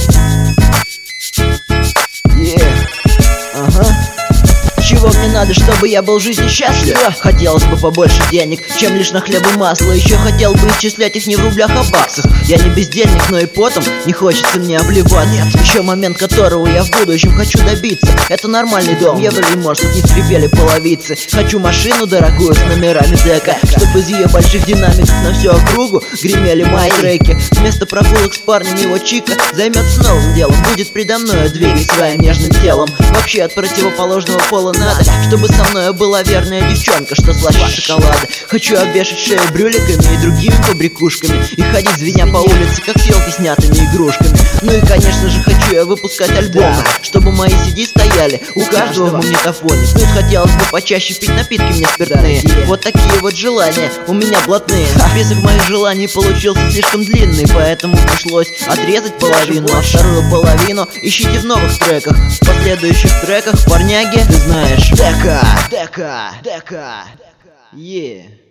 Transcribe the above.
Чего мне надо, чтобы я был в жизни счастлив? Хотелось бы побольше денег, чем лишь на хлеб и масло. Еще хотел бы исчислять их не в рублях, а баксах. Я не бездельник, но и потом не хочется мне обливаться. Еще момент, которого я в будущем хочу добиться. Это нормальный дом, евро и может не скрипели половицы. Хочу машину дорогую с номерами дека, чтобы из ее больших динамиков на всю округу гремели мои треки. Вместо прогулок с парнем его чика займется новым делом, будет предо мной двигать своим нежным телом. Вообще от противоположного пола надо, чтобы со мной была верная девчонка, что слаще шоколада. Хочу обвешать шею брюликами и другими побрякушками и ходить, звеня по улице, как филки с снятыми игрушками. Ну и конечно же хочу я выпускать альбомы, чтобы мои CD стояли у каждого в магнитофоне. Тут хотелось бы почаще пить напитки мне спиртные. Вот такие вот желания у меня блатные. Список моих желаний получился слишком длинный, поэтому пришлось отрезать половину, а вторую половину ищите в новых треках. В последующих треках, парняги, ты знаешь, дека.